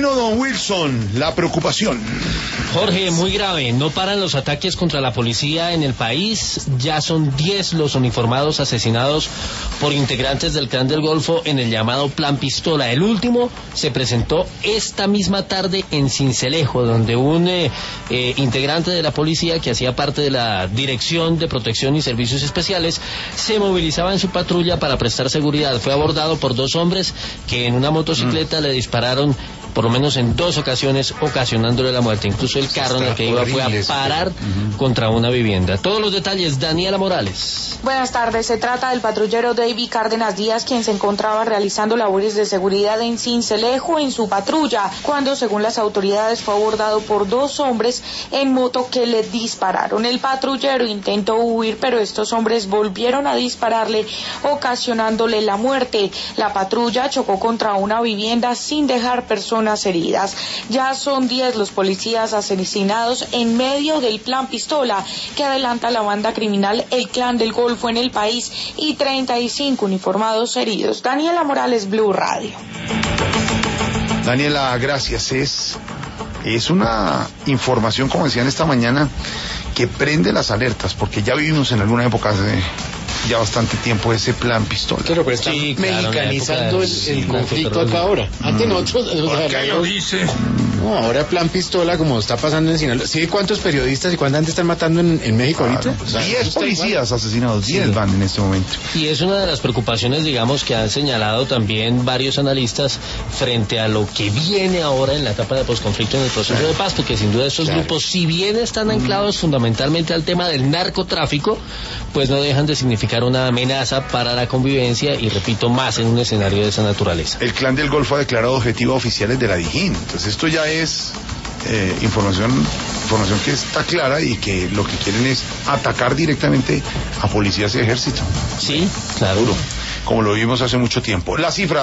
Bueno, don Wilson, la preocupación. Jorge, muy grave. No paran los ataques contra la policía en el país. Ya son 10 los uniformados asesinados por integrantes del Clan del Golfo en el llamado Plan Pistola. El último se presentó esta misma tarde en Sincelejo, donde un integrante de la policía que hacía parte de la Dirección de Protección y Servicios Especiales se movilizaba en su patrulla para prestar seguridad. Fue abordado por 2 hombres que en una motocicleta le dispararon por lo menos en 2 ocasiones, ocasionándole la muerte. Incluso el carro en el que iba fue a parar contra una vivienda. Todos los detalles, Daniela Morales. Buenas tardes. Se trata del patrullero David Cárdenas Díaz, quien se encontraba realizando labores de seguridad en Sincelejo en su patrulla, cuando, según las autoridades, fue abordado por 2 hombres en moto que le dispararon. El patrullero intentó huir, pero estos hombres volvieron a dispararle, ocasionándole la muerte. La patrulla chocó contra una vivienda sin dejar personas heridas. Ya son 10 los policías asesinados en medio del Plan Pistola que adelanta la banda criminal El Clan del Golfo en el país y 35 uniformados heridos. Daniela Morales, Blue Radio. Daniela, gracias. Es una información, como decían esta mañana, que prende las alertas, porque ya vivimos en alguna época de ya bastante tiempo ese Plan Pistola. Claro, pero está mexicanizando el conflicto acá ahora. Antes nosotros... ¿Por qué lo dice? No, ahora Plan Pistola, como está pasando en Sinaloa. ¿Sí? ¿Cuántos periodistas y cuánta gente están matando en México ahorita? Pues 10 policías asesinados, 10 van en este momento. Y es una de las preocupaciones, digamos, que han señalado también varios analistas frente a lo que viene ahora en la etapa de posconflicto en el proceso de paz, porque sin duda estos grupos, si bien están anclados fundamentalmente al tema del narcotráfico, pues no dejan de significar una amenaza para la convivencia y, repito, más en un escenario de esa naturaleza. El Clan del Golfo ha declarado objetivos oficiales de la DIJÍN, entonces esto ya es información que está clara y que lo que quieren es atacar directamente a policías y ejército. Sí, claro. Como lo vimos hace mucho tiempo. La cifra